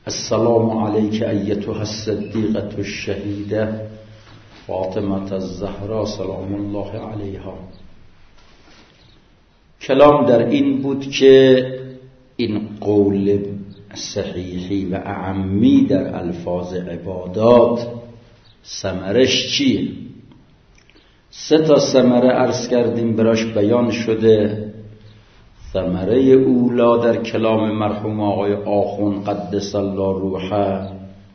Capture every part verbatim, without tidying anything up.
السلام علیک ایتها الصدیقة الشهیده فاطمة الزهرا سلام الله علیها. کلام در این بود که این قول صحیحی و اعمی در الفاظ عبادات ثمرش چیه؟ سه تا ثمره عرض کردیم براش بیان شده. ثمره اولا در کلام مرحوم آقای آخوند قدس الله روحه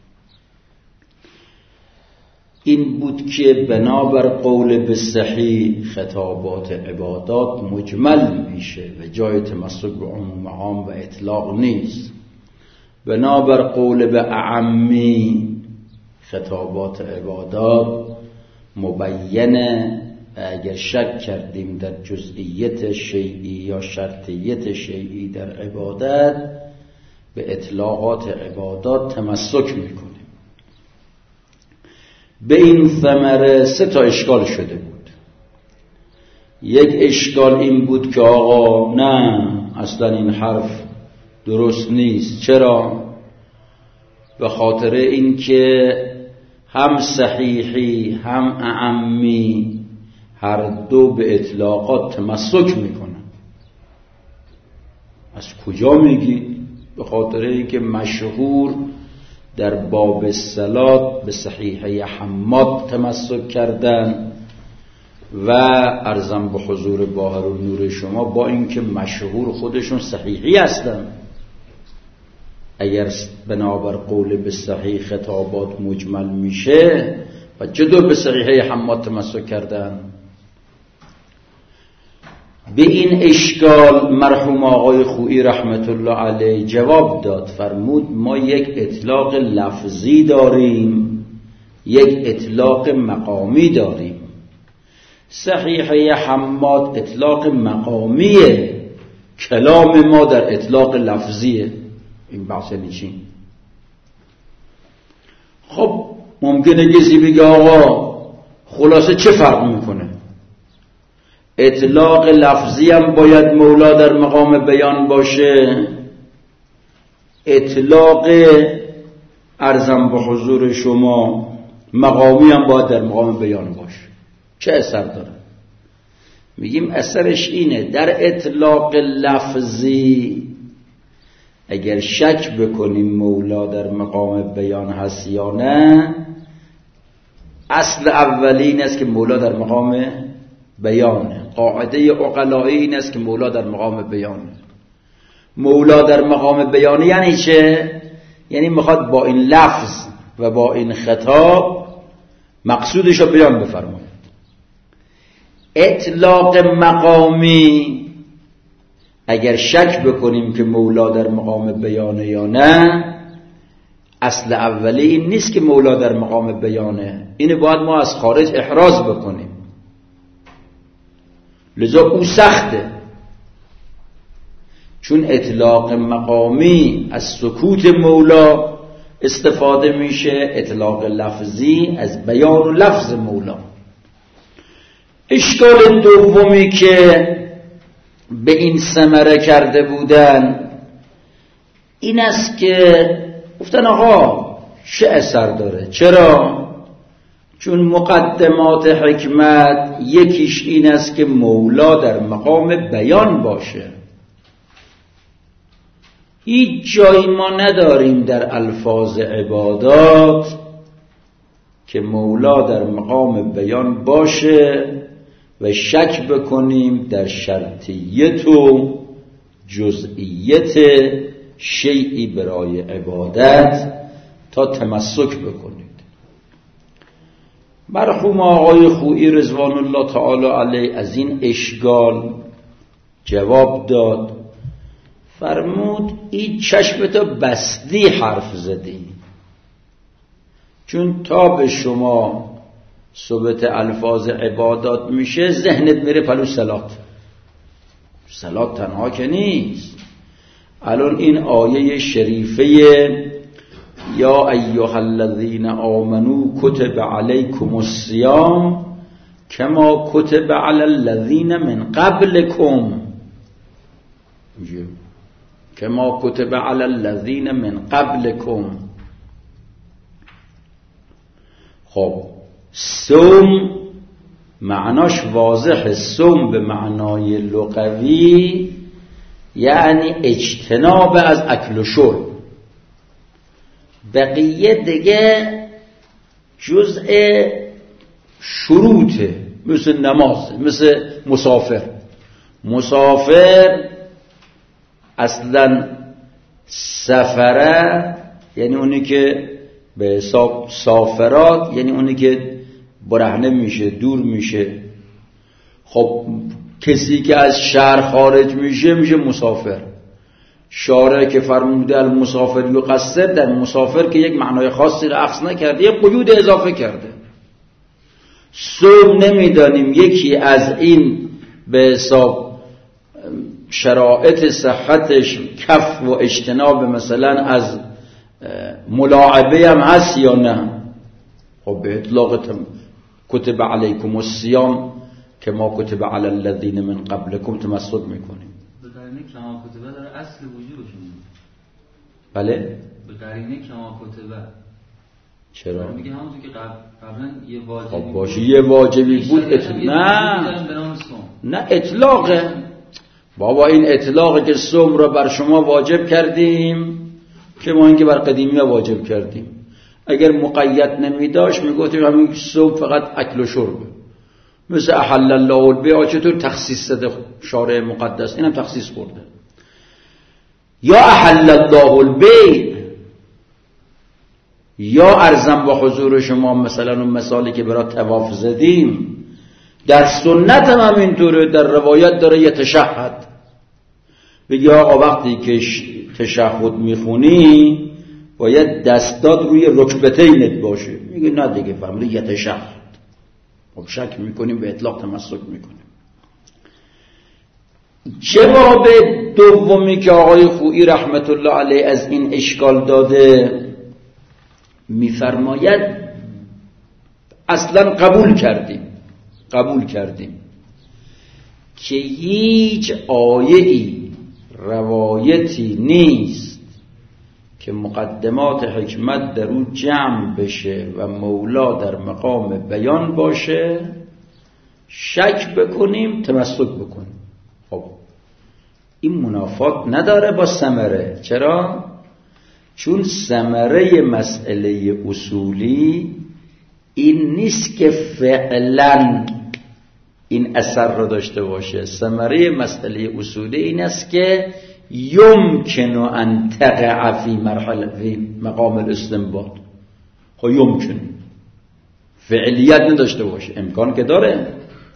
این بود که بنابر قول به صحیح خطابات عبادات مجمل میشه و جای تمسک به عموم عام و اطلاق نیست. بنابر قول به اعمی خطابات عبادات مبینه. اگر شک کردیم در جزئیت شیئی یا شرطیت شیئی در عبادت به اطلاقات عبادات تمسک میکنیم. به این ثمره سه تا اشکال شده بود. یک اشکال این بود که آقا نه اصلا این حرف درست نیست. چرا؟ به خاطر این که هم صحیحی هم اعمی هر دو به اطلاقات تمسک میکنن. از کجا میگی؟ به خاطر اینکه مشهور در باب الصلات به صحیحه حماد تمسک کردن و عرضم به حضور باهر و نور شما با اینکه مشهور خودشون صحیحی هستن. اگر بنابر قول به صحیح خطابات مجمل میشه و چطور به صحیحه حماد تمسک کردن؟ به این اشکال مرحوم آقای خویی رحمت الله علیه جواب داد. فرمود ما یک اطلاق لفظی داریم، یک اطلاق مقامی داریم. صحیحه حماد اطلاق مقامیه، کلام ما در اطلاق لفظیه. این بحث نیچین. خب ممکنه کسی بگه آقا خلاصه چه فرق میکنه؟ اطلاق لفظی هم باید مولا در مقام بیان باشه، اطلاق عرضم به حضور شما مقامی هم باید در مقام بیان باشه. چه اثر داره؟ میگیم اثرش اینه در اطلاق لفظی اگر شک بکنیم مولا در مقام بیان هست یا نه، اصل اولی این است که مولا در مقام بیانه. قاعده عقلایی این است که مولا در مقام بیانه. مولا در مقام بیانه یعنی چه؟ یعنی میخواد با این لفظ و با این خطاب مقصودش رو بیان بفرماید. اطلاق مقامی اگر شک بکنیم که مولا در مقام بیانه یا نه، اصل اولی این نیست که مولا در مقام بیانه. اینو باید ما از خارج احراز بکنیم. لذا او سخته، چون اطلاق مقامی از سکوت مولا استفاده میشه، اطلاق لفظی از بیان و لفظ مولا. اشکال دومی که به این ثمره کرده بودن این است که گفتن آقا چه اثر داره؟ چرا؟ چون مقدمات حکمت یکیش این است که مولا در مقام بیان باشه. هیچ جایی ما نداریم در الفاظ عبادات که مولا در مقام بیان باشه و شک بکنیم در شرطیت و جزئیت شیئی برای عبادت تا تمسک بکنید. مرحوم آقای خویی رضوان الله تعالی علیه از این اشکال جواب داد. فرمود این چشمتو بستی حرف زدی، چون تا به شما ثبت الفاظ عبادات میشه ذهنت میره پلو صلات. صلات تنها که نیست. الان این آیه شریفه یا ایها الذین آمنوا کتب علیکم الصیام کما کتب علی الذین من قبلکم، که ما کتب علی الذین من قبلکم. خب صوم معناش واضح، صوم به معنای لغوی یعنی اجتناب از اکل و شرب. بقیه دیگه جزء شروطه، مثل نماز، مثل مسافر. مسافر اصلا سفره یعنی اونی که به حساب سافرات یعنی اونی که برهنه میشه، دور میشه. خب کسی که از شهر خارج میشه میشه مسافر. شارع که فرموده المسافر یقصر، در مسافر که یک معنای خاصی رو اخذ نکرده، یک قیود اضافه کرده. صوم نمیدانیم یکی از این به حساب شرایط صحتش کف و اجتناب مثلا از ملاعبه هم هست یا نه. خب به اطلاق کتب علیکم الصیام که ما کتب علی الذین من قبلکم تمسک میکنیم. به قرینه کما کتبه داره اصل وجودش. بله به قرینه کما کتبه. چرا؟ میگه همونطور که قبل قبلا یه واجبی خب باشه یه واجبی بود اتل... نه نه اطلاقه. بابا این اطلاقه که صوم را بر شما واجب کردیم که ما اینکه بر قدیمی ها واجب کردیم. اگر مقید نمی داشت می گفتیم همین صوم فقط اکل و شربه. مثل احل الله البیع چطور تخصیص داده شارع مقدس، اینم تخصیص کرده. یا احل الله البیع یا ارزم با حضور شما مثلا اون مثالی که برای طواف زدیم در سنت هم همینطوره. در روایت داره یتشهد، بگی آقا وقتی که تشهد میخونی باید دستات روی رکبتینت باشه. میگه نه دیگه فرموده یتشهد. خب شک میکنیم به اطلاق تمسک میکنیم. جواب دومی که آقای خویی رحمت الله علیه از این اشکال داده میفرماید اصلا قبول کردیم قبول کردیم که هیچ آیه‌ای روایتی نیست که مقدمات حکمت در او جمع بشه و مولا در مقام بیان باشه شک بکنیم تمسک بکنیم. خب این منافات نداره با ثمره. چرا؟ چون ثمره مسئله اصولی این نیست که فعلا این اثر رو داشته باشه. ثمره مسئله اصولی این است که یمکن ان تقع فی مرحله فی مقام الاستنباط. خب یمکن فعلیت نداشته باشه، امکان که داره.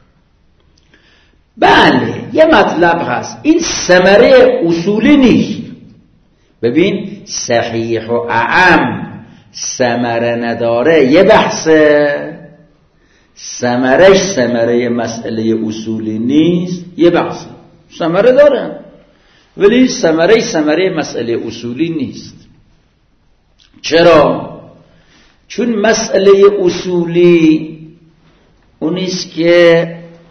بله یه مطلب هست این ثمره اصولی نیست. ببین صحیح و اعم ثمره نداره یه بحثه، ثمرش ثمره مسئله اصولی نیست یه بحثه. ثمره داره ولی ثمره ثمره مسئله اصولی نیست. چرا؟ چون مسئله اصولی اونیست که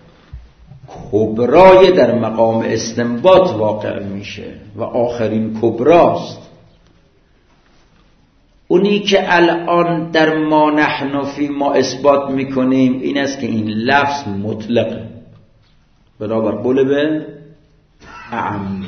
کبرای در مقام استنباط واقع میشه و آخرین کبراست. اونی که الان در ما نحن فی ما اثبات میکنیم این است که این لفظ مطلقه بنابر قول به اعم،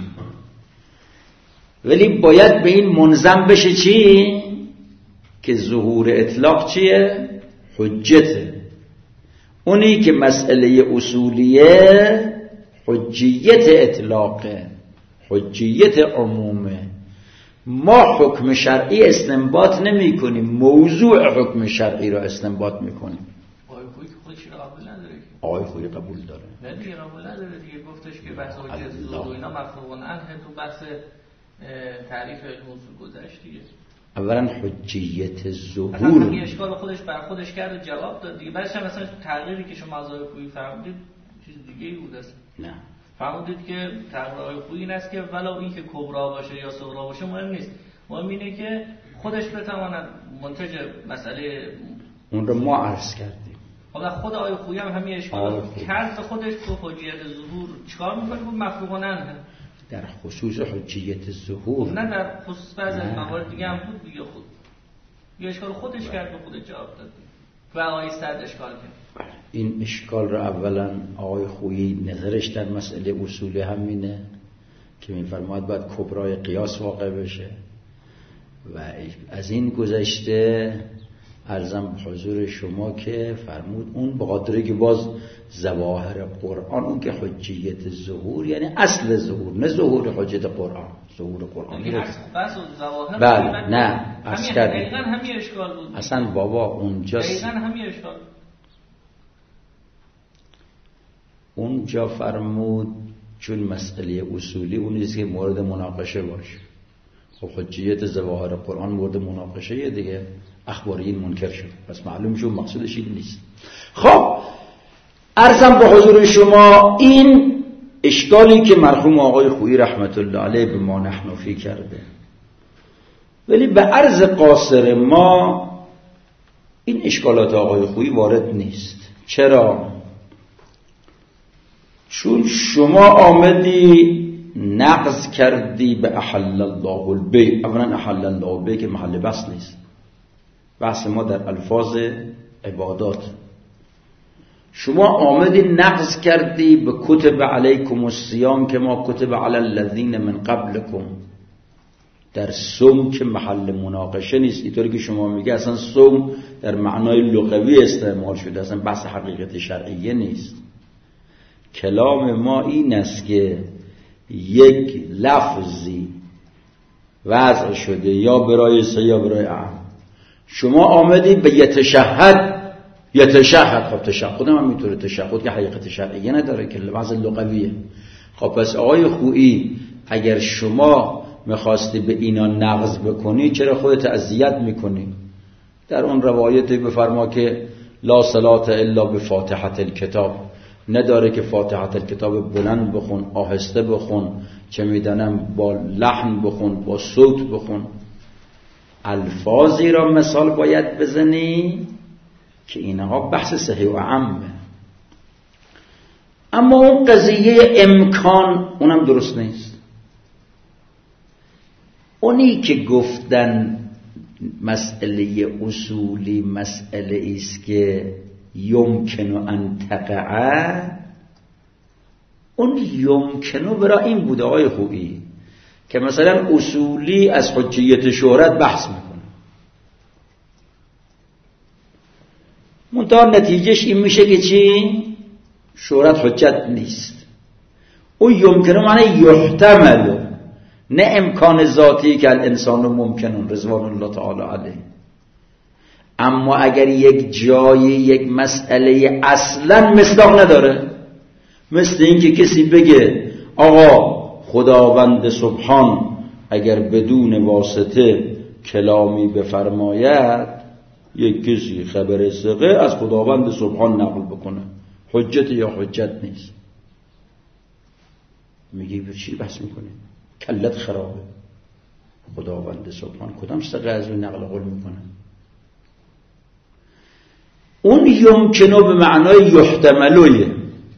ولی باید به این منظم بشه چی؟ که ظهور اطلاق چیه؟ حجته. اونی که مسئله اصولیه حجیت اطلاقه، حجیت عمومه. ما حکم شرعی استنباط نمی کنیم، موضوع حکم شرعی را استنباط می کنیم. آقای خویی که خودش قبول نداره. آقای خویی قبول داره. نه دیگه قبول نداره دیگه. گفتش که بحث حجیت ظهور و اینا مفهوم عنه تو بحث تعریف اصول گذشت دیگه. اولا حجیت ظهور اصلا اشکال خودش بر خودش کرد جواب داد دیگه. بعدش هم مثلا تغییری که شما از آقای خویی فرمودید چیز دیگه ای بود است. نه فرمودید که تغییر آقای خویی این است که ولو این که کبرا باشه یا صغرا باشه مهم نیست، مهم اینه که خودش بتواند منتج مسئله اون رو ما عرض کردیم. حالا خود آقای خویی هم همین اشکال کرد خودش تو حجیت ظهور چیکار میکنه؟ بود مفهوم عنه. در خصوص حجیت ظهور نه در خصوص بعضی موارد دیگه هم بود دیگه. خود یه اشکال خودش کرد به خودش جواب داد و آقای صدر اشکال کرد. این اشکال رو اولا آقای خویی نظرش در مسئله اصول همینه که می‌فرماید باید کبرای قیاس واقع بشه و از این گذشته عرضم حضور شما که فرمود اون بقدره که باز ظواهر قرآن اون که حجیت ظهور یعنی اصل ظهور نه ظهور حجیت قرآن، ظهور قرآن یعنی اصل ظواهر بله نه اصل دقیقاً همین اشکال بود اصلا بابا اونجا دقیقاً همین اشکال اونجا فرمود چون مسئله اصولی اون چیزی که مورد مناقشه باشه. خب حجیت ظواهر قرآن مورد مناقشه دیگه، اخباریین منکر شد، پس معلوم شد مقصودش این نیست. خب عرضم به حضور شما این اشکالی که مرحوم آقای خویی رحمت الله علیه به ما نحنفی کرده، ولی به عرض قاصر ما این اشکالات آقای خویی وارد نیست. چرا؟ چون شما آمدی نقض کردی به احل الله البیع. اولا احل الله البیع که محل بحث نیست، بحث ما در الفاظ عبادات. شما آمدی نقض کردی به کتب علیکم الصیام که ما کتب علی الذین من قبلکم. در صوم که محل مناقشه نیست، اینطوری که شما میگه اصلا صوم در معنای لغوی استعمال شده، اصلا بحث حقیقت شرعیه نیست. کلام ما این است که یک لفظی وضع شده یا برای سه یا برای عام، شما آمدی به یتشهد یتشهد. خب تشهد هم میتونه تشهد که حقیقت شرعیه نداره که لفظ لغویه. خب پس آقای خویی اگر شما میخواستی به اینا نقض بکنی چرا خودت اذیت میکنی؟ در اون روایتی بفرما که لا صلاة الا بفاتحة الکتاب، نداره که فاتحة الکتاب بلند بخون، آهسته بخون، چه میدانم با لحن بخون، با صوت بخون. الفاظی را مثال باید بزنی که اینها بحث صحیح و عامه. اما اون قضیه امکان اونم درست نیست. اونی که گفتن مسئله اصولی مسئله است که یمکن ان تقع، اون یمکنو برای این بوده آقای خویی که مثلا اصولی از حجیت شهرت بحث میکنه، منتها نتیجهش این میشه که چی؟ شهرت حجت نیست. اون یمکنو معنی یحتمل، نه امکان ذاتی که الانسان ممکنون رضوان الله تعالی علیه. اما اگر یک جایی یک مسئله اصلا مصداق نداره، مثل این که کسی بگه آقا خداوند سبحان اگر بدون واسطه کلامی بفرماید، یک کسی خبر ثقه از خداوند سبحان نقل بکنه، حجت یا حجت نیست. میگی به چی بحث میکنه؟ کلت خرابه. خداوند سبحان کدام ثقه از این نقل قول میکنه؟ اون یمکنو به معنای یحتملویه.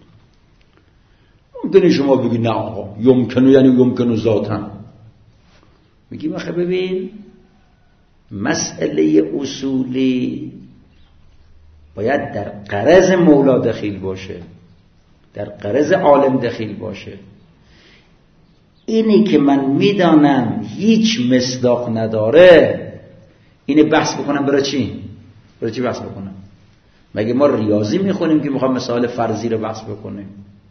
ممکنه شما بگی نه آقا یمکنو یعنی یمکنو ذاتن. میگیم آخه ببین مسئله اصولی باید در غرض مولا دخیل باشه، در غرض عالم دخیل باشه. اینی که من میدانم هیچ مصداق نداره، اینه بحث بکنم برای چی؟ برای چی بحث بکنم؟ مگه ما ریاضی میخونیم که میخوام مثال فرضی رو بحث بکنیم؟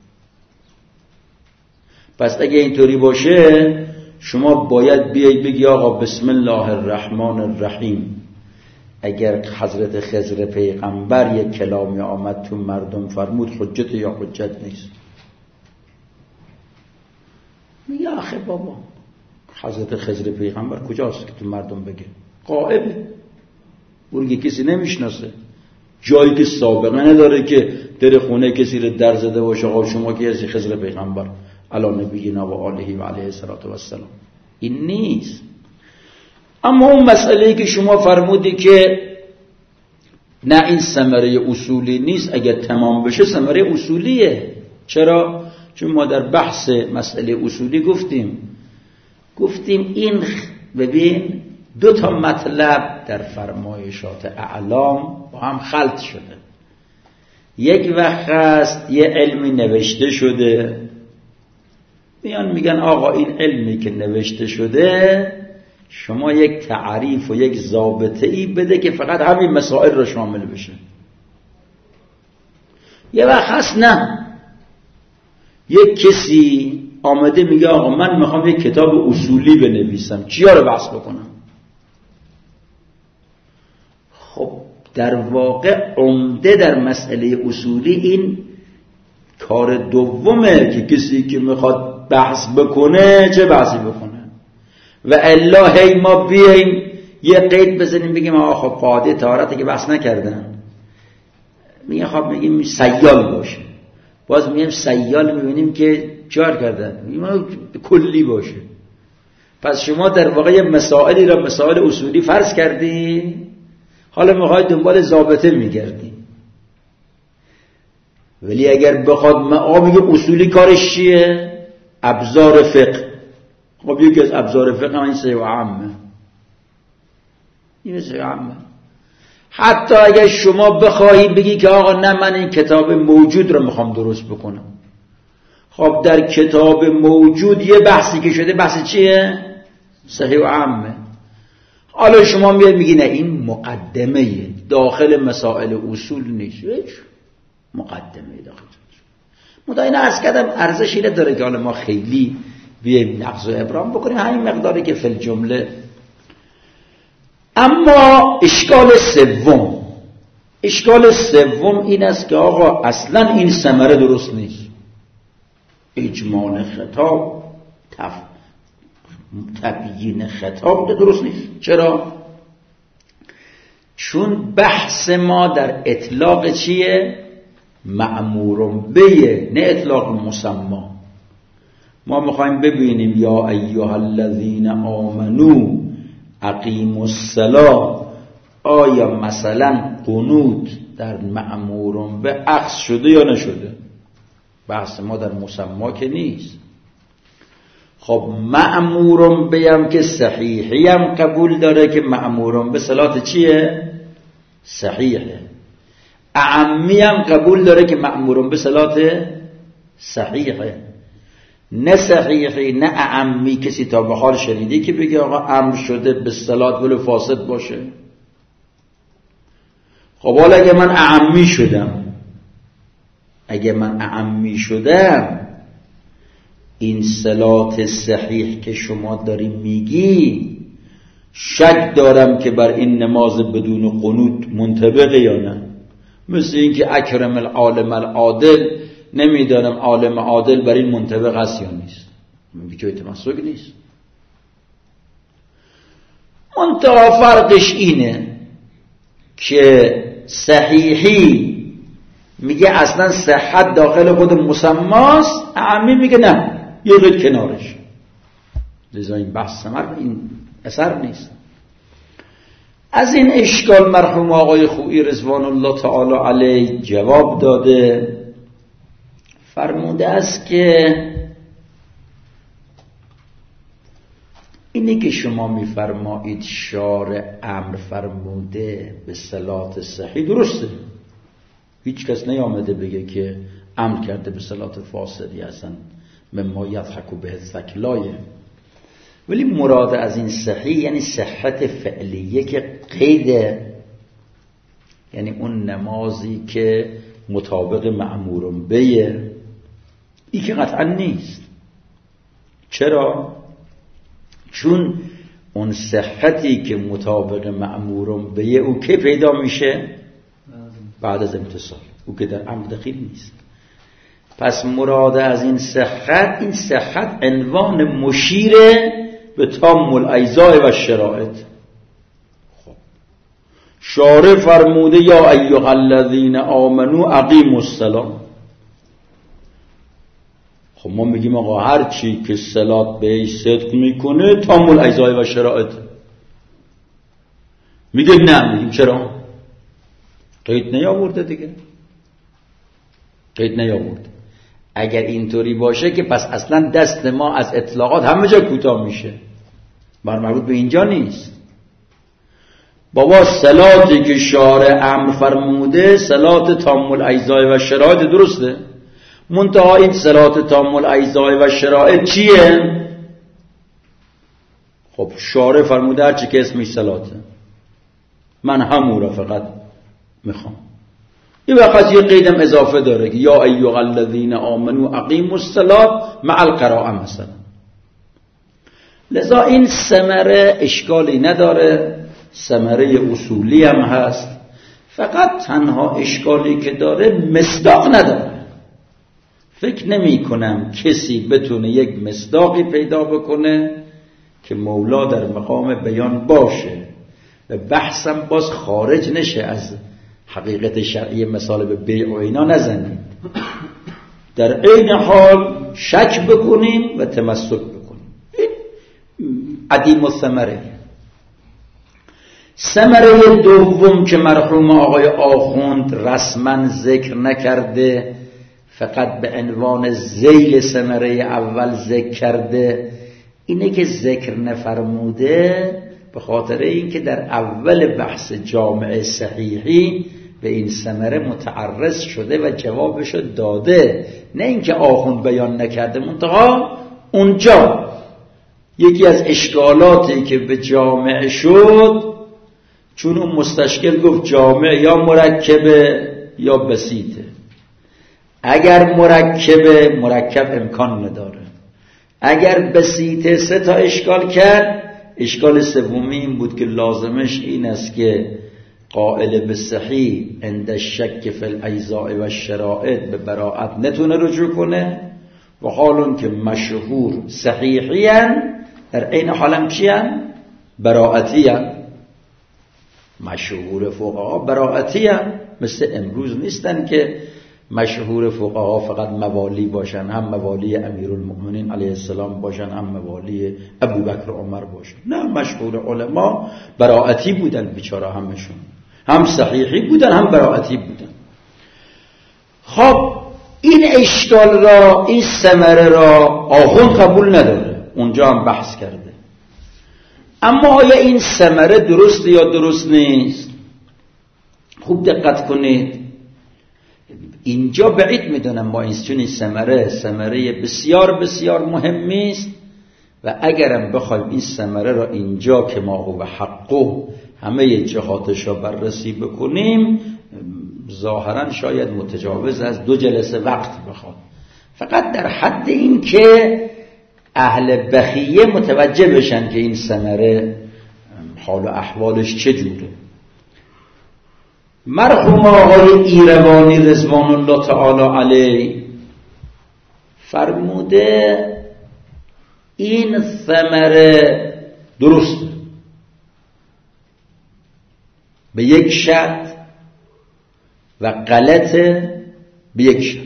پس اگه اینطوری باشه شما باید بیاید بگی آقا بسم الله الرحمن الرحیم. اگر حضرت خضر پیغمبر یک کلامی آمد تو مردم فرمود، حجت یا حجت نیست؟ میگه آخه بابا حضرت خضر پیغمبر کجاست که تو مردم بگه؟ غائبه، اون کسی نمیشناسه، جایی که سابقه نداره که در خونه کسی رو در زده باشه آقا شما که هستی خضر پیغمبر علی نبینا و آله و علیه الصلوة و السلام. این نیست. اما اون مسئله‌ای که شما فرمودی که نه این ثمره اصولی نیست، اگر تمام بشه ثمره اصولیه. چرا؟ چون ما در بحث مسئله اصولی گفتیم گفتیم این ببین دو تا مطلب در فرمایشات اعلام با هم خلط شده. یک وقت هست یه علمی نوشته شده، میان میگن آقا این علمی که نوشته شده شما یک تعریف و یک ضابطه ای بده که فقط همین مسائل رو شامل بشه. یه وقت هست نه، یک کسی آمده میگه آقا من میخوام یک کتاب اصولی بنویسم، چیا رو بحث بکنم؟ خب در واقع عمده در مسئله اصولی این کار دومه که کسی که میخواد بحث بکنه چه بحثی بکنه. و الا هی ما بیاییم یه قید بزنیم بگیم آقا خب قاعده طهارت که بحث نکردن، میگه خب میگیم سیال باشه، باز میگیم سیال میبینیم که چهار کردن، میگیم کلی باشه. پس شما در واقع مسائلی را مسائل اصولی فرض کردی، حالا میخواید دنبال ضابطه میگردی. ولی اگر بخواد ما میگه اصولی کارش چیه؟ ابزار فقه. خب یکی از ابزار فقه همین سه و عامه، این سه و عامه. حتی اگر شما بخواهی بگی که آقا نه من این کتاب موجود رو میخوام درست بکنم، خب در کتاب موجود یه بحثی که شده، بحث چیه؟ صحیح و عامه. حالا شما میاد میگی نه این مقدمه داخل مسائل اصول نیست، هیچ مقدمه داخل مداینه عرض کردم ارزش اینه داره که حالا ما خیلی بیاییم نقض و ابرام بکنیم همین مقداری که فی الجمله. اما اشکال سوم اشکال سوم این است که آقا اصلا این ثمره درست نیست. اجمال خطاب تف... تبیین خطاب درست نیست. چرا؟ چون بحث ما در اطلاق چیه؟ مأمورون به، نه اطلاق مسما. ما میخوایم ببینیم یا ایها الذین آمنو اقیموا الصلاة، آیا مثلا قنوت در مأمورون به عکس شده یا نشده؟ بحث ما در مسما که نیست. خب مأمورون به هم که صحیحی هم قبول داره که مأمورون به صلات چیه؟ صحیحه. اعمی هم قبول داره که مأمورون به صلات صحیحه. نه صحیحی نه اعمی کسی تا به حال شنیدی که بگه آقا امر شده به صلات ولو فاسد باشه. خب حالا اگه من اعمی شدم اگه من اعمی شدم این صلات صحیح که شما داری میگی شک دارم که بر این نماز بدون قنوت منطبقه یا نه. مثل این که اکرم العالم العادل، نمیدانم عالم عادل بر این منطبق هست یا نیست. میگه تمسک نیست. منتها فرقش اینه که صحیحی میگه اصلا صحت داخل خود مسماست، اعمی میگه نه یه قید کنارش. لذا این بحث سمر این اثر نیست. از این اشکال مرحوم آقای خویی رضوان الله تعالی علیه جواب داده، فرموده است که اینی که شما میفرمایید شارع امر فرموده به صلات صحیح درسته، هیچ کس نیامده بگه که امر کرده به صلات فاسدی اصلا مما یضحک به الثکلایه. ولی مراد از این صحیح یعنی صحت فعلیه که قیده، یعنی اون نمازی که مطابق مأمورون بیه، این که قطعا نیست. چرا؟ چون اون صحتی که مطابق مأمورون بیه او که پیدا میشه بعد از امتصال، او که در امر دخیل نیست. پس مراد از این صحت، این صحت عنوان مشیره به تام الایزاء و شرائط. خب شارع فرموده یا ایها الذین آمنو اقیموا الصلاة. خب ما میگیم آقا هر چی که صلات به صدق میکنه تام الایزاء و شرائط. میگه نه، میگیم چرا؟ قید نیاورده دیگه، قید نیاورده. اگر اینطوری باشه که پس اصلا دست ما از اطلاقات همه جا کوتاه میشه، بر مربوط به اینجا نیست. بابا صلاتی که شارع امر فرموده صلات تام الاجزاء و شرایط درسته، منتها این صلات تام الاجزاء و شرایط چیه؟ خب شارع فرموده هر چی که اسمش صلاته، من همون را فقط میخوام. این وقت یه قیدم اضافه داره که یا ایها الذین آمنوا اقیموا الصلاة مع القراءة مثلا. لذا این ثمره اشکالی نداره، ثمره اصولی هم هست، فقط تنها اشکالی که داره مصداق نداره. فکر نمی کنم کسی بتونه یک مصداقی پیدا بکنه که مولا در مقام بیان باشه و بحثم باز خارج نشه از حقیقت شرعی. مثال به بیع و اینا نزنید، در عین حال شک بکنیم و تمسک بکنیم. این عدیم الثمره. ثمره دوم که مرحوم آقای آخوند رسما ذکر نکرده، فقط به عنوان ذیل ثمره اول ذکر کرده، اینه که ذکر نفرموده به خاطر اینکه در اول بحث جامع صحیحی به این ثمره متعرض شده و جوابشو داده، نه اینکه آخوند بیان نکرده. منتها اونجا یکی از اشکالاتی که به جامع شد، چون اون مستشکل گفت جامع یا مرکبه یا بسیطه. اگر مرکبه، مرکب امکان نداره. اگر بسیطه، سه تا اشکال کرد. اشکال سومی این بود که لازمش این است که قائل به صحیح عند الشک فی الاجزاء و الشرائط به براءت نتونه رجوع کنه، و حالون که مشهور صحیحیان در عین حالم چیان؟ براءتیان. مشهور فقها براءتیان، مثل امروز نیستن که مشهور فقها فقط موالی باشن، هم موالی امیرالمؤمنین علیه السلام باشن، هم موالی ابوبکر و عمر باشن. نه، مشهور علما براءتی بودن بیچاره همشون، هم صحیحی بودن هم براءتی بودن. خب این اشکال را، این ثمره را آخوند قبول نداره، اونجا هم بحث کرده. اما آیا این ثمره درسته یا درست نیست؟ خوب دقت کنید. اینجا بعید میدونم ما این چون این ثمره ثمره بسیار بسیار مهمی است، و اگرم بخوایم این ثمره را اینجا که ما هو حقه همه جهاتش را بررسی بکنیم، ظاهرا شاید متجاوز از دو جلسه وقت بخواد. فقط در حد این که اهل بخیه متوجه بشن که این ثمره حال و احوالش چجوره. مرحوم آقای ایروانی رضوان الله تعالی علیه فرموده این ثمره درسته به یک شرط و غلطه به یک شرط.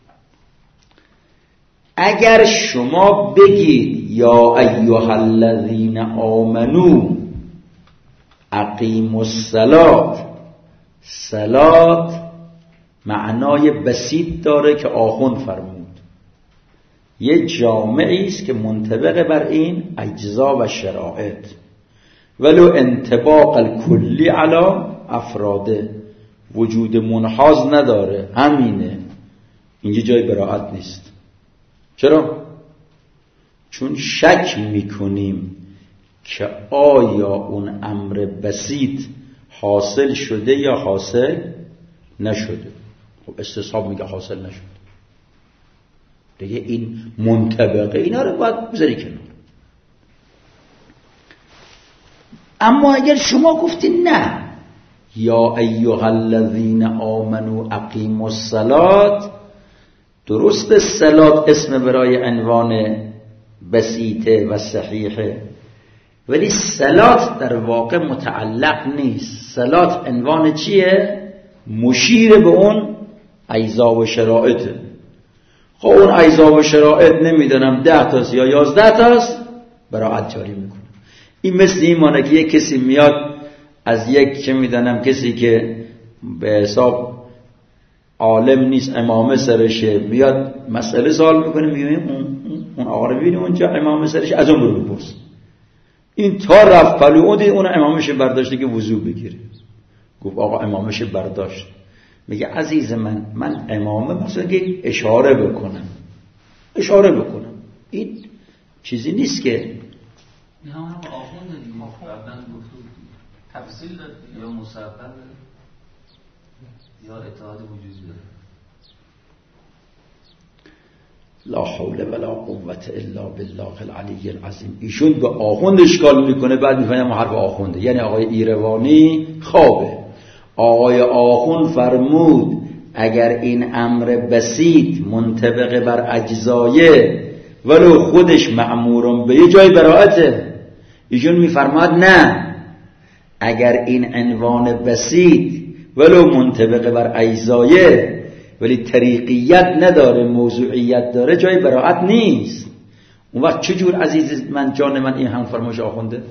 اگر شما بگید یا ایها الذین آمنو اقیموا الصلاة، صلات معنای بسیط داره که آخوند فرمود، یه جامعی است که منطبق بر این اجزا و شرائط، ولو انطباق الکلی علی افراده، وجود منحاز نداره. همینه، اینجا جای براءت نیست. چرا؟ چون شک میکنیم که آیا اون امر بسیط حاصل شده یا حاصل نشده. خب استصحاب میگه حاصل نشده دیگه، این منطبقه، اینا رو باید بذاری کنار. اما اگر شما گفتین نه یا ایها الذین آمنوا اقیموا الصلاة، درست صلات اسم برای عنوان بسیطه و صحیحه، ولی صلات در واقع متعلق نیست. صلات عنوان چیه؟ مشیر به اون اجزا و شرائطه. خب اون اجزا و شرائط نمیدونم ده تاست یا یازده تاست، براءت جاری میکنه. این مثل این مانه که یک کسی میاد از یک چه میدونم کسی که به حساب عالم نیست، امامه سرشه، بیاد مسئله سوال میکنه، میبینیم اون اون آقا رو ببینیم اونجا امامه سرشه، از اون برو بپرس. این تا رفت پلو اون دید اون امامش برداشته که وضو بگیره. گفت آقا امامش برداشت. میگه عزیز من، من امامه مثلا که اشاره بکنم اشاره بکنم این چیزی نیست که این هم هم آخونده دیگه، قبلا گفتو تفصیل داد یا مصبب یا اتحاد وجودی داره. لا حول ولا قوت الا بالله العلی العظیم. ایشون به آخوند اشکال میکنه، بعد میفهمه حرف آخونده، یعنی آقای ایروانی خوابه. آقای آخوند فرمود اگر این امر بسیط منطبق بر اجزایه ولو خودش مأمورم به یه جای براعته. ایشون میفرماد نه، اگر این عنوان بسیط ولو منطبق بر اجزایه ولی طریقیت نداره، موضوعیت داره، جای براعت نیست. اون وقت چجور عزیز من جان من این هم فرمایش آخونده؟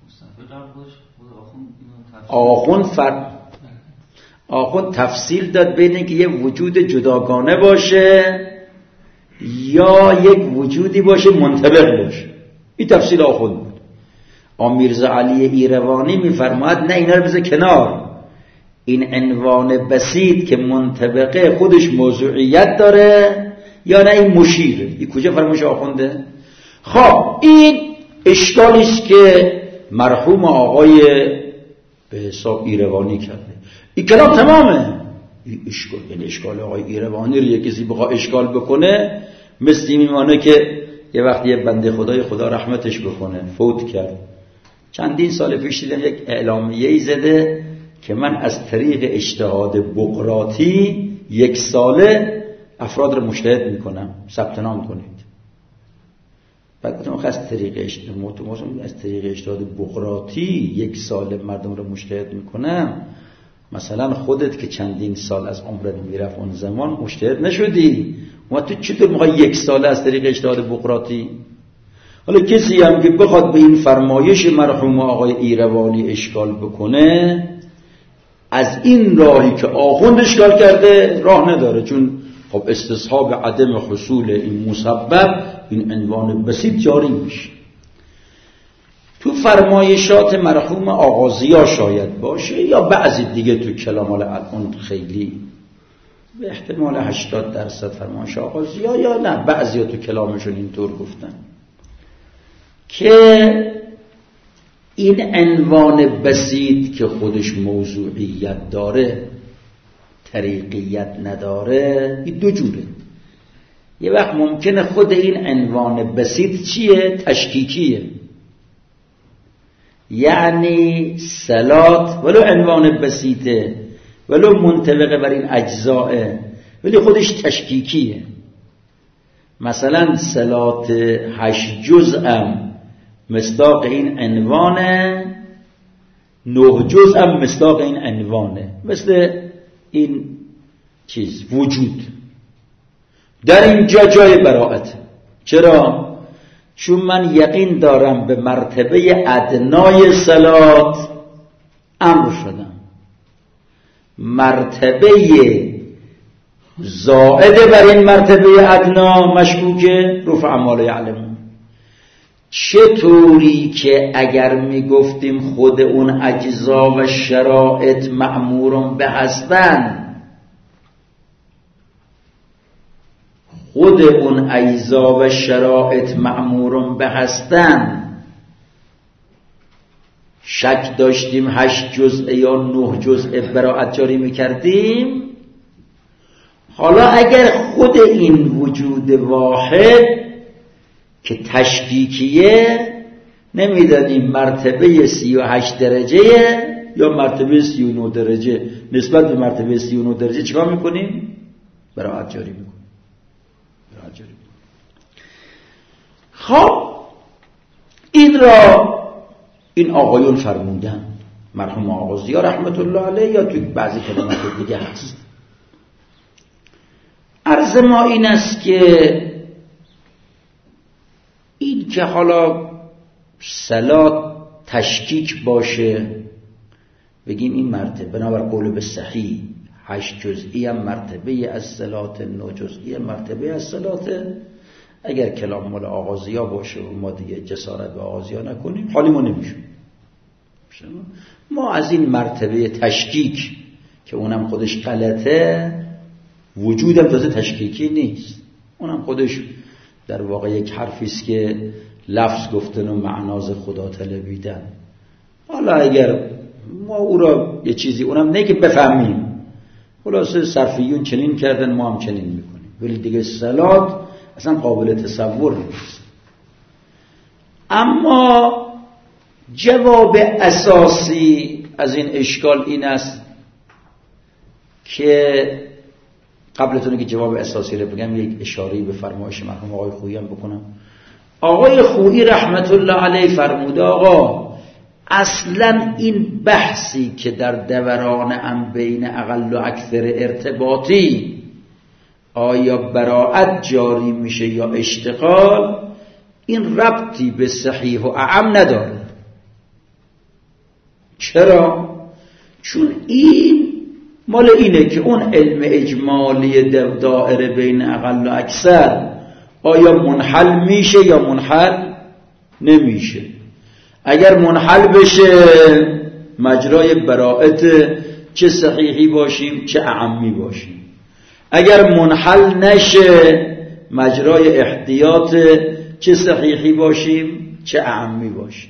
آخوند فر... آخوند تفصیل داد بین اینکه یه وجود جداگانه باشه یا یک وجودی باشه منطبق باشه. این تفصیل آخوند بود. امیرزا علی ایروانی میفرماید نه، اینا رو بذار کنار، این عنوان بسیط که منطبقه خودش موضوعیت داره یا نه این مشیره. این کجا فرمایش آخونده؟ خب این اشکالی است که مرحوم آقای به حساب ایروانی کرده. این کلام تمامه. این اشکال، یعنی اشکال آقای ایروانی رو یک کسی بخواد اشکال بکنه مثل این میمانه که یه وقتی یه بنده خدای خدا رحمتش بکنه فوت کرد، چندین سال پیش دیدم یک اعلامیه‌ای زده که من از طریق اجتهاد بقراطی یک ساله افراد رو مجتهد میکنم، ثبت نام کنید. بعد گفتم از طریق اجتهاد از طریق اجتهاد بقراطی یک سال مردم رو مجتهد میکنم، مثلا خودت که چندین سال از عمرت میرفت اون زمان مجتهد نشدی، و تو چطور میخوای یک ساله از طریق اجتهاد بقراطی؟ حالا کسی هم که بخواد به این فرمایش مرحوم آقای ایروانی اشکال بکنه، از این راهی که آخوند اشکال کرده راه نداره، چون خب استصحاب عدم حصول این مسبب این عنوان بسیط جاری میشه. تو فرمایشات مرحوم آقا ضیا شاید باشه یا بعضی دیگه تو کلام الان خیلی به احتمال هشتاد درصد فرمایش آقا ضیا یا نه بعضی تو کلامشون اینطور گفتن که این عنوان بسیط که خودش موضوعیت داره طریقیت نداره، این دو جوره. یه وقت ممکنه خود این عنوان بسیط چیه؟ تشکیکیه، یعنی صلات ولو عنوان بسیطه ولو منطبق بر این اجزائه ولی خودش تشکیکیه. مثلا صلات هشت جزءم مصداق این عنوانه، نه جزءم مصداق این عنوانه، مثل این چیز وجود. در اینجا جای براءت. چرا؟ چون من یقین دارم به مرتبه ادنای صلات امر شدم، مرتبه زائد بر این مرتبه ادنا مشکوکه، رفع ما لا یعلمون. چطوری که اگر میگفتیم خود اون اجزا و شرایط مأمورون به هستن، خود اون اجزا و شرایط مأمورون به هستن، شک داشتیم هشت جزء یا نه جزء براءت جاری میکردیم. حالا اگر خود این وجود واحد که تشکیکیه نمیدانیم مرتبه سی و هشت درجه یا مرتبه سی و نه درجه، نسبت به مرتبه سی و نه درجه چیکار میکنیم؟ براءت جاری میکنیم. براءت جاری میکنیم. خب این را این آقایون فرمودن، مرحوم آقا ضیا رحمت الله علیه، یا توی بعضی کلمات دیگه هست. عرض ما این است که این که حالا صلات تشکیک باشه بگیم این مرتبه بنابر قول به صحیح هشت جزئی هم مرتبه از صلات، نه جزئی هم مرتبه از صلات. اگر کلام مال آغازیا باشه و ما دیگه جسارت به آغازیا نکنیم حالیمو نمیشه. ما از این مرتبه تشکیک که اونم خودش غلطه، وجودم تازه تشکیکی نیست، اونم خودش در واقع یک حرفی است که لفظ گفتن و معناز خدا طلبیدن. حالا اگر ما او را یه چیزی اونم نه که بفهمیم، خلاصه صرفیون چنین کردن ما هم چنین میکنیم، ولی دیگه صلات اصلا قابل تصور نیست. اما جواب اساسی از این اشکال این است که قبلتونه که جواب اساسی رو بگم یک اشاره‌ای به فرمایش مرحوم آقای خویی هم بکنم. آقای خویی رحمت الله علیه فرموده آقا اصلا این بحثی که در دوران ام بین اقل و اکثر ارتباطی آیا براءت جاری میشه یا اشتغال، این ربطی به صحیح و اعم نداره. چرا؟ چون این مال اینه که اون علم اجمالی دائره بین اقل و اکثر آیا منحل میشه یا منحل نمیشه. اگر منحل بشه مجرای براءت چه صحیحی باشیم چه اعمی باشیم، اگر منحل نشه مجرای احتیاط چه صحیحی باشیم چه اعمی باشیم.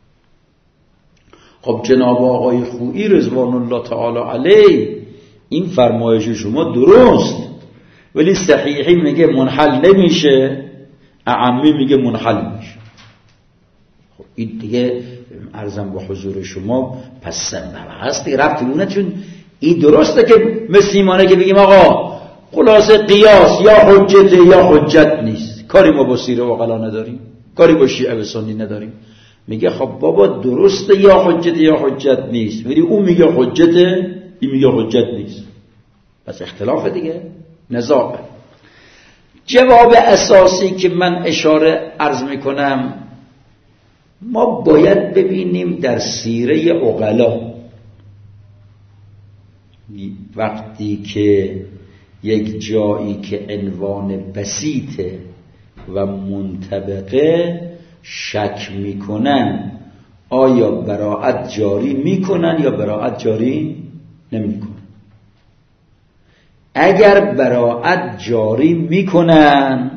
خب جناب آقای خویی رضوان الله تعالی علیه این فرمایش شما درست، ولی صحیحی میگه منحل نمیشه، اعمی میگه منحل میشه. خب این دیگه عرضم با حضور شما پس سنبه هست دیگه ربطی اونه، چون این درسته که مسیمانه که بگیم آقا خلاصه قیاس یا حجت یا حجت نیست، کاری ما با سیره و غلا نداریم، کاری با شیعه و سنی نداریم. میگه خب بابا درسته یا حجت یا حجت نیست، ولی اون میگه حجته این میگه حجت نیست، پس اختلاف دیگه، نزاعه. جواب اساسی که من اشاره عرض میکنم، ما باید ببینیم در سیره عقلا وقتی که یک جایی که عنوان بسیطه و منطبقه شک میکنن آیا براءت جاری میکنن یا براءت جاری نمیکنن. اگر براءت جاری میکنن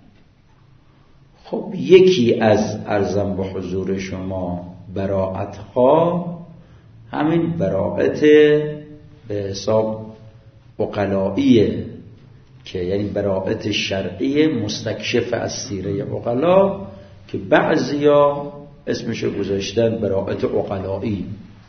خب یکی از عرضم به حضور شما براءت ها همین براءت به حساب عقلائیه که یعنی براءت شرعی مستکشف از سیره عقلا که بعضیا اسمشو گذاشتن براءت عقلایی.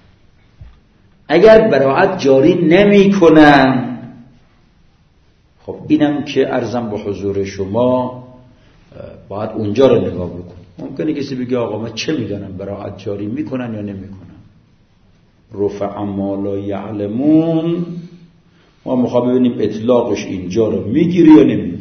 اگر براءت جاری نمی کنن خب اینم که عرضم به حضور شما باید اونجا رو نگاه بکن. ممکنه کسی بگه آقا من چه میدونم براءت جاری میکنن یا نمیکنن، رفع ما لا یعلمون، ما میخوام ببینیم اطلاقش اینجا رو میگیره یا نمیگیره.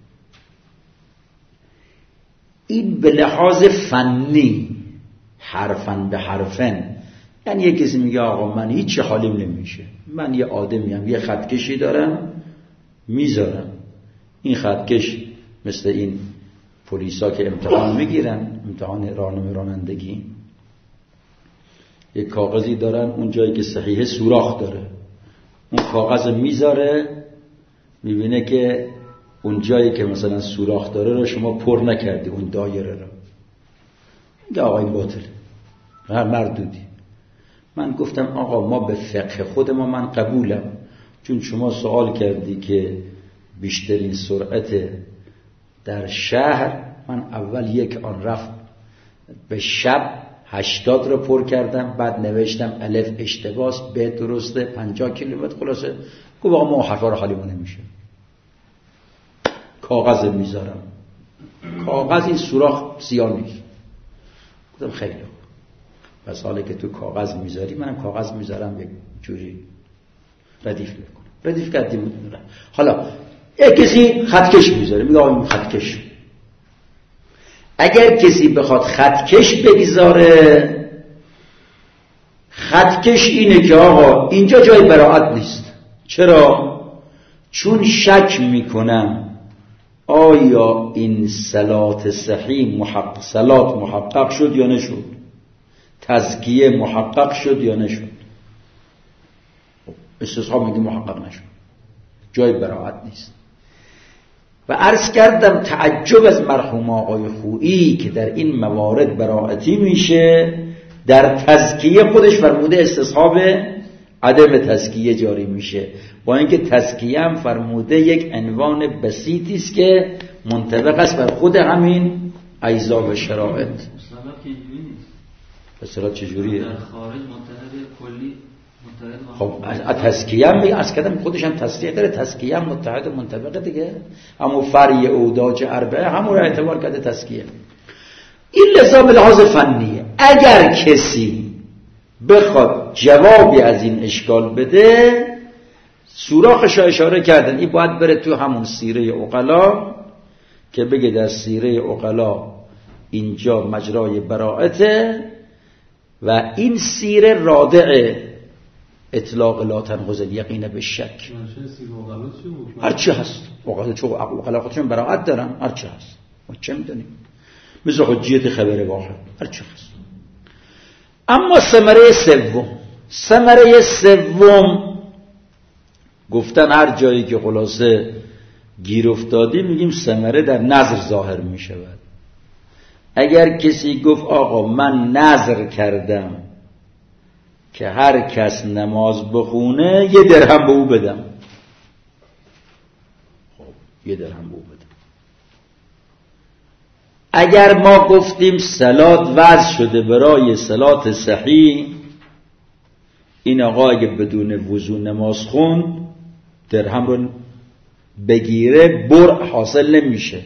این به لحاظ فنی حرفن به حرفن، یعنی یه کسی میگه آقا من هیچ حالیم نمیشه، من یه آدمیم یه خطکشی دارم میذارم، این خطکش مثل این پلیسا که امتحان میگیرن، امتحان راهنمایی رانندگی، یک کاغذی دارن اون جایی که صحیحه سوراخ داره، اون کاغذ میذاره میبینه که اون جایی که مثلا سوراخ داره رو شما پر نکردی، اون دایره رو، میگه آقا این باطله، هر مردودی. من گفتم آقا ما به فقه خود ما من قبولم، چون شما سوال کردی که بیشترین سرعت در شهر، من اول یک آن رفت به شب هشتاد رو پر کردم، بعد نوشتم الف اشتباس به درسته پنجاه کیلومتر، خلاصه گفت آقا ما حرفا رو حالیمون نمیشه، کاغذ میذارم، کاغذ این سوراخ سیاه نیست. گفتم خیلی خوب، پس حالا که تو کاغذ میذاری منم کاغذ میذارم یک جوری ردیف میکنم، ردیف کردیم. حالا یک کسی خطکش میذاره، میگه آقا این خطکش، اگر کسی بخواد خطکش بگذاره، خطکش اینه که آقا اینجا جای براءت نیست، چرا؟ چون شک میکنم آیا این صلات صحیح محقق صلات محقق شد یا نشد، تزکیه محقق شد یا نشد. استصحاب میگه محقق نشد، جای براعت نیست. و عرض کردم تعجب از مرحوم آقای خویی که در این موارد براعتی میشه، در تزکیه خودش فرموده استصحاب عدم تزکیه جاری میشه، با اینکه تزکیه هم فرموده یک عنوان بسیطی است که منطبق است بر خود همین اجزا و شرایط. اصطلاح چجوریه؟ در خارج متحد کلی خب از تزکیه هم از کدام خودش هم تصریح داره، تزکیه هم متحد منطبقه دیگه، همون فرع اوداج اربعه همون رو اعتبار کرده تزکیه. این لذا به لحاظ فنیه اگر کسی بخواد جوابی از این اشکال بده، سوراخش رو اشاره کردن، این باید بره تو همون سیره عقلا که بگه در سیره عقلا اینجا مجرای براءته و این سیره رادع اطلاق لا تنقض الیقین به شک. هرچی هست عقلا، چون عقلا خودشون براءت دارن، هرچی هست ما چه میدونیم، مثل حجیت خبر واحد هرچی هست. اما ثمره سوم، ثمره سوم گفتن هر جایی که خلاصه گیر افتادی میگیم ثمره در نظر ظاهر میشود. اگر کسی گفت آقا من نظر کردم که هر کس نماز بخونه یه درهم به او بدم، خب یه درهم به او بدم. اگر ما گفتیم صلات وضع شده برای صلات صحیح، این آقا اگه بدون وضو نماز خون درهم رو بگیره بر حاصل نمیشه،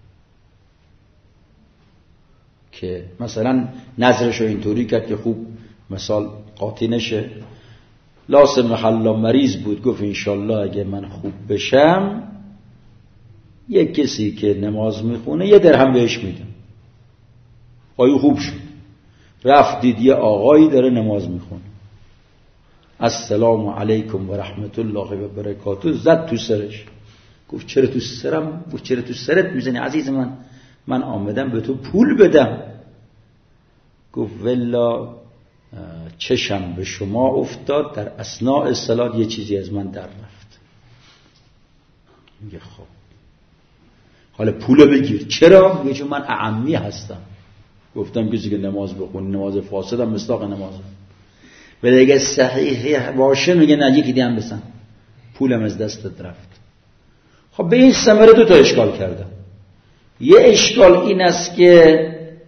که مثلا نظرش رو اینطوری کرد که خوب مثال قاطی نشه. لاس محلا مریض بود، گفت انشالله اگه من خوب بشم یک کسی که نماز میخونه یه درهم بهش میدم. آیو خوب شد، رفت دید یه آقایی داره نماز میخونه، السلام علیکم و رحمت الله و برکاته، زد تو سرش. گفت چرا تو سرم؟ گفت چرا تو سرت میزنی عزیز من؟ من آمدم به تو پول بدم. گفت والله چشم به شما افتاد در اثناء الصلاة یه چیزی از من در رفت. میگه خب حالا پول بگیر. چرا؟ میگه چون من اعمی هستم، گفتم کسی که نماز بخونه نماز فاسدم مصداق نمازه، ولی اگه صحیح باشه میگه نه یکی دیگه هم بسن، پولم از دستت رفت. خب به این ثمره دو تا اشکال کردم. یه اشکال این است که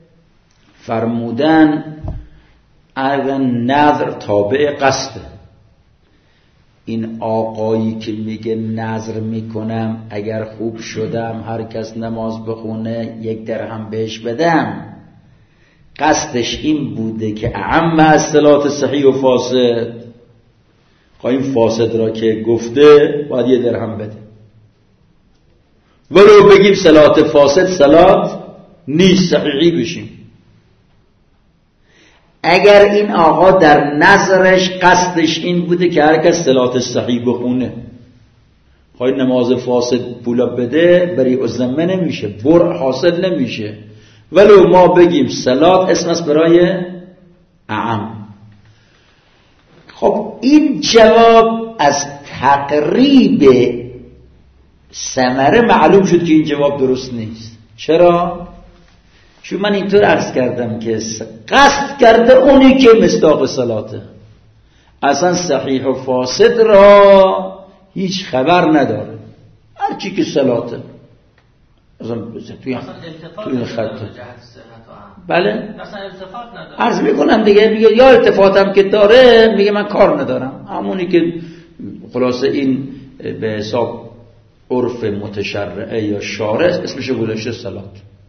فرمودن اگر نظر تابع قصده، این آقایی که میگه نظر میکنم اگر خوب شدم هر کس نماز بخونه یک درهم بهش بدم، قصدش این بوده که اعم از صلات صحیح و فاسد، این فاسد را که گفته باید یه درهم بده، ولو بگیم صلات فاسد صلات نیست صحیحی بشیم. اگر این آقا در نظرش قصدش این بوده که هر کس صلات صحیح بخونه، خواهی نماز فاسد پولا بده بری الذمه نمیشه، بر حاصل نمیشه، ولو ما بگیم صلات اسم است برای اعم. خب این جواب از تقریب ثمره معلوم شد که این جواب درست نیست. چرا؟ چون من اینطور عرض کردم که قصد کرده اونی که مصداق صلاته، اصلا صحیح و فاسد را هیچ خبر نداره، هر چی که صلاته اصلا توی توی خطه. بله مثلا التفات نداره. عرض میکنم دیگه، میگه یا التفاتم که داره میگه من کار ندارم، همونی که خلاصه این به حساب عرف متشرعه یا شارع اسمش گذاشته صلات.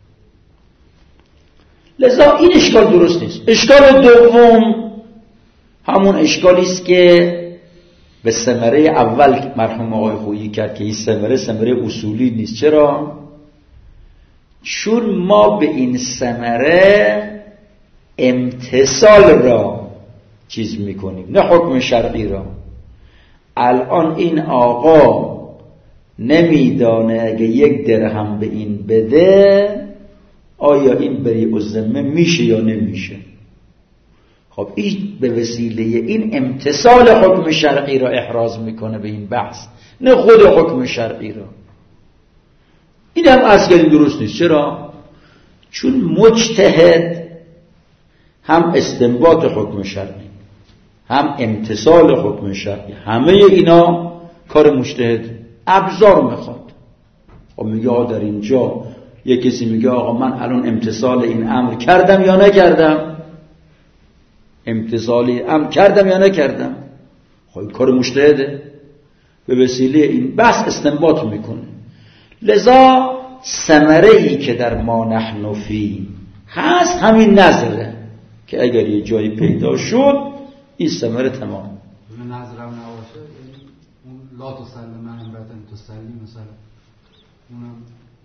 لذا این اشکال درست نیست. اشکال دوم همون اشکالی است که به ثمره اول مرحوم آقای خویی کرد که این ثمره ثمره اصولی نیست. چرا؟ چون ما به این ثمره امتثال را چیز میکنیم، نه حکم شرعی را. الان این آقا نمیدانه اگه یک درهم به این بده آیا این بریء الذمه میشه یا نمیشه. خب این به وسیله این امتثال حکم شرعی را احراز میکنه به این بحث، نه خود حکم شرعی را. این هم اصلا درست نیست. چرا؟ چون مجتهد هم استنباط حکم شرعی هم امتثال حکم شرعی، همه اینا کار مجتهد ابزار میخواد. خب میگه آقا در اینجا یک کسی میگه آقا من الان امتثال این امر کردم یا نکردم، امتثالی امر کردم یا نکردم. خب کار مجتهده، به وسیله این بحث استنباط میکنه. لذا ثمره‌ای که در ما نحن فی هست همین نظره که اگر یه جایی پیدا شد این ثمره تمام. نظرم نباشه اون لا تسلم امرأة تسلی مثلا اونم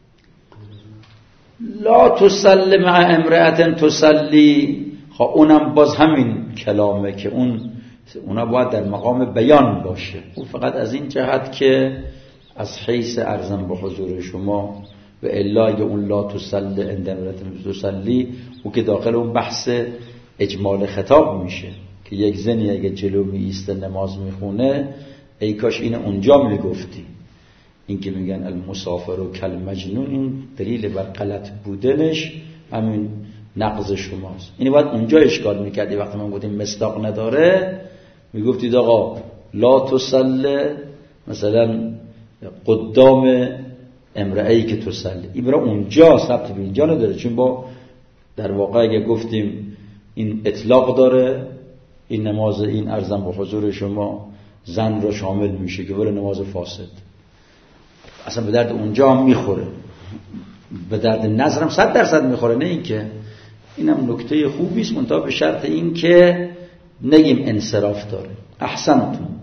لا تسلم امرأة تسلی، خب اونم باز همین کلامه که اون اونا باید در مقام بیان باشه. اون فقط از این جهت که از حیث ارزم به حضور شما و الا اگه اون لا تسلی عند امرأة تسلی او که داخل اون بحث اجمال خطاب میشه که یک زنی اگه جلو می ایسته نماز میخونه ای کاش این اونجا میگفتی. این که میگن المسافر و کل مجنون، این دلیل بر غلط بودنش همین نقض شماست. اینی باید اونجا اشکال میکردی وقتی من گفتیم مصداق نداره، میگفتید آقا لا تسله مثلا قدام امرئه‌ای که تسلی، این برای اونجا ثبت به اینجا نداره. چون با در واقع اگه گفتیم این اطلاق داره، این نماز این ارزم به حضور شما زن را شامل میشه که ولی نماز فاسد اصلا به درد اونجا هم میخوره، به درد نظرم صد درصد میخوره. نه این که اینم نکته خوبی است، منتها به شرط این که نگیم انصراف داره. احسنتون.